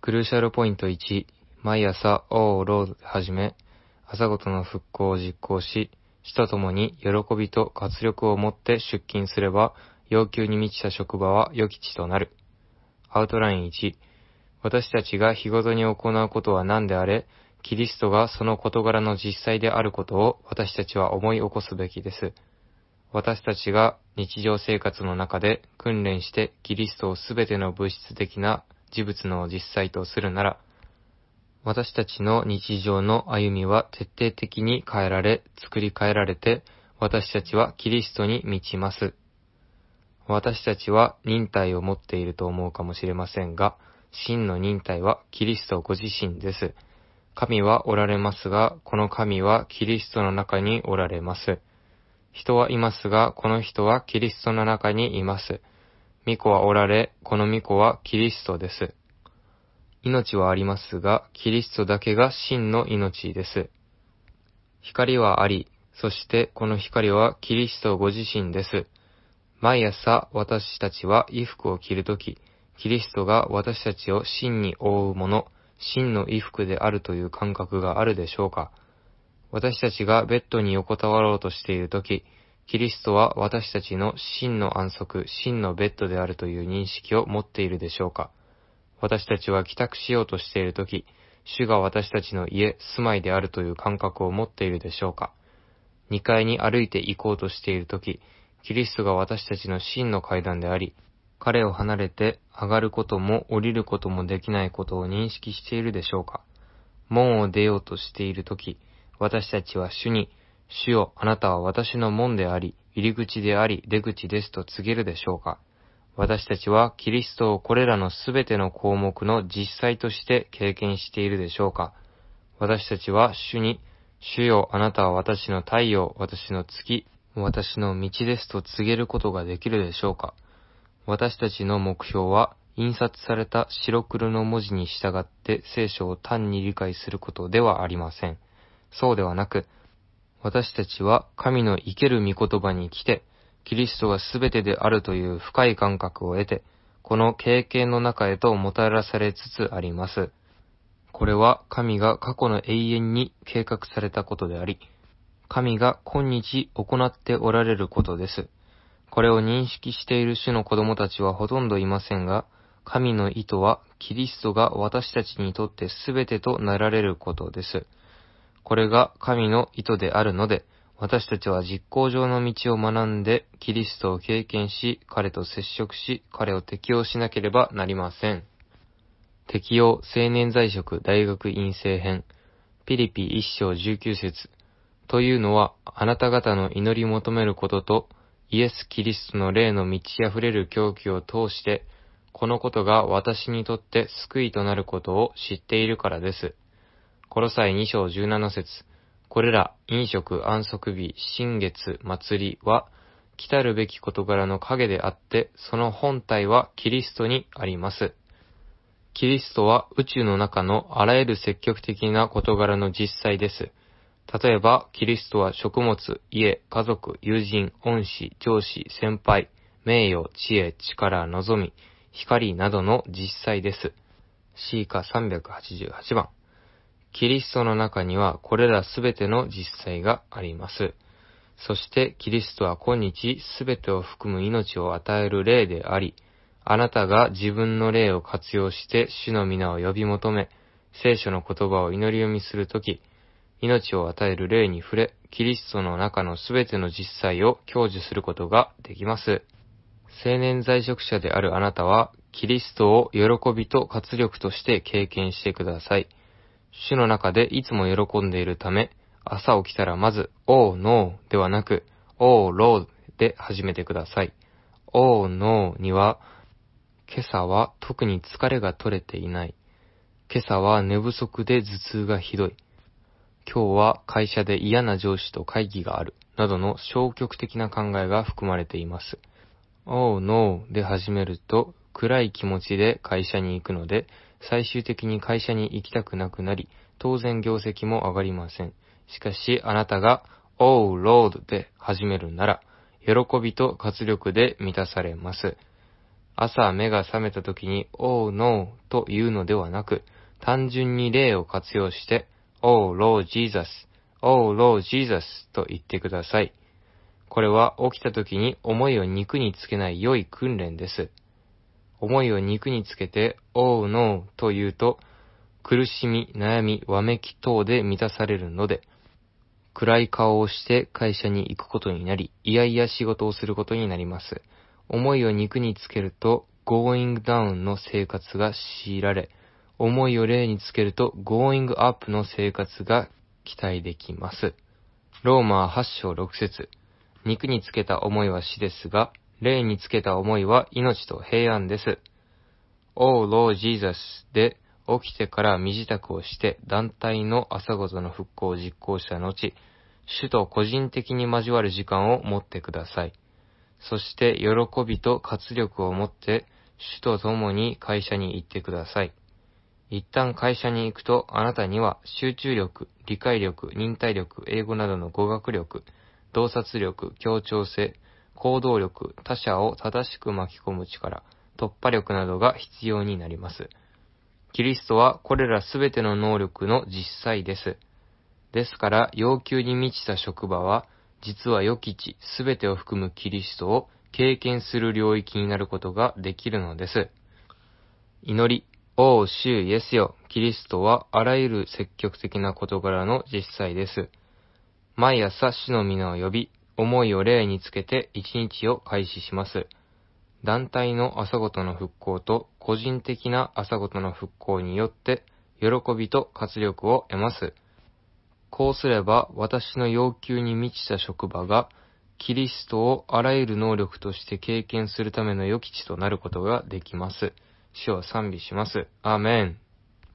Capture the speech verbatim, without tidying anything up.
クルーシャルポイントいち、毎朝、オーロードで始め、朝ごとの復興を実行し、死とともに喜びと活力を持って出勤すれば、要求に満ちた職場は良き地となる。アウトラインいち、私たちが日ごとに行うことは何であれ、キリストがその事柄の実際であることを私たちは思い起こすべきです。私たちが日常生活の中で訓練してキリストをすべての物質的な事物の実際とするなら、私たちの日常の歩みは徹底的に変えられ、作り変えられて、私たちはキリストに満ちます。私たちは忍耐を持っていると思うかもしれませんが、真の忍耐はキリストご自身です。神はおられますが、この神はキリストの中におられます。人はいますが、この人はキリストの中にいます。御子はおられ、この御子はキリストです。命はありますが、キリストだけが真の命です。光はあり、そしてこの光はキリストご自身です。毎朝私たちは衣服を着るとき、キリストが私たちを真に覆うもの、真の衣服であるという感覚があるでしょうか。私たちがベッドに横たわろうとしているとき、キリストは私たちの真の安息、真のベッドであるという認識を持っているでしょうか。私たちは帰宅しようとしているとき、主が私たちの家、住まいであるという感覚を持っているでしょうか。にかいに歩いて行こうとしているとき、キリストが私たちの真の階段であり、彼を離れて上がることも降りることもできないことを認識しているでしょうか。門を出ようとしているとき、私たちは主に、主よ、あなたは私の門であり、入り口であり、出口ですと告げるでしょうか。私たちはキリストをこれらのすべての項目の実際として経験しているでしょうか。私たちは主に、主よ、あなたは私の太陽、私の月、私の道ですと告げることができるでしょうか。私たちの目標は、印刷された白黒の文字に従って聖書を単に理解することではありません。そうではなく、私たちは神の生ける御言葉に来て、キリストがすべてであるという深い感覚を得て、この経験の中へともたらされつつあります。これは神が過去の永遠に計画されたことであり、神が今日行っておられることです。これを認識している種の子供たちはほとんどいませんが、神の意図はキリストが私たちにとってすべてとなられることです。これが神の意図であるので、私たちは実行上の道を学んで、キリストを経験し、彼と接触し、彼を適用しなければなりません。適用青年在職大学院生編、ピリピ一章十九節というのは、あなた方の祈り求めることと、イエス・キリストの霊の満ち溢れる狂気を通して、このことが私にとって救いとなることを知っているからです。コロサイに章十七節これら、飲食、安息日、新月、祭りは、来たるべき事柄の影であって、その本体はキリストにあります。キリストは宇宙の中のあらゆる積極的な事柄の実際です。例えば、キリストは食物、家、家族、友人、恩師、上司、先輩、名誉、知恵、力、望み、光などの実際です。シーカさんびゃくはちじゅうはちばん。キリストの中にはこれらすべての実際があります。そしてキリストは今日すべてを含む命を与える霊であり、あなたが自分の霊を活用して主の皆を呼び求め、聖書の言葉を祈り読みするとき、命を与える霊に触れ、キリストの中のすべての実際を享受することができます。青年在職者であるあなたは、キリストを喜びと活力として経験してください。主の中でいつも喜んでいるため、朝起きたらまず、Oh no ではなく、Oh Lord で始めてください。Oh no には、今朝は特に疲れが取れていない。今朝は寝不足で頭痛がひどい。今日は会社で嫌な上司と会議がある。などの消極的な考えが含まれています。Oh no で始めると、暗い気持ちで会社に行くので、最終的に会社に行きたくなくなり、当然業績も上がりません。しかし、あなたが Oh Lord で始めるなら、喜びと活力で満たされます。 朝目が覚めた時に Oh no というのではなく、単純に霊を活用して Oh Lord Jesus、Oh Lord Jesus と言ってください。これは起きた時に思いを肉につけない良い訓練です。思いを肉につけて Oh no と言うと、苦しみ、悩み、わめき等で満たされるので、暗い顔をして会社に行くことになり、いやいや仕事をすることになります。思いを肉につけると、going down の生活が強いられ、思いを霊につけると、going up の生活が期待できます。ローマはち章ろく節。肉につけた思いは死ですが、霊につけた思いは命と平安です。Oh Lord Jesus で起きてから身支度をして団体の朝ごとの復興を実行した後、主と個人的に交わる時間を持ってください。そして喜びと活力を持って主と共に会社に行ってください。一旦会社に行くとあなたには集中力、理解力、忍耐力、英語などの語学力、洞察力、協調性、行動力、他者を正しく巻き込む力、突破力などが必要になります。キリストはこれらすべての能力の実際です。ですから要求に満ちた職場は実は良き地すべてを含むキリストを経験する領域になることができるのです。祈り、おう主イエスよ、キリストはあらゆる積極的な事柄の実際です。毎朝主の皆を呼び、思いを霊につけて一日を開始します。団体の朝ごとの復興と個人的な朝ごとの復興によって喜びと活力を得ます。こうすれば私の要求に満ちた職場がキリストをあらゆる能力として経験するための良き地となることができます。主を賛美します。アーメン。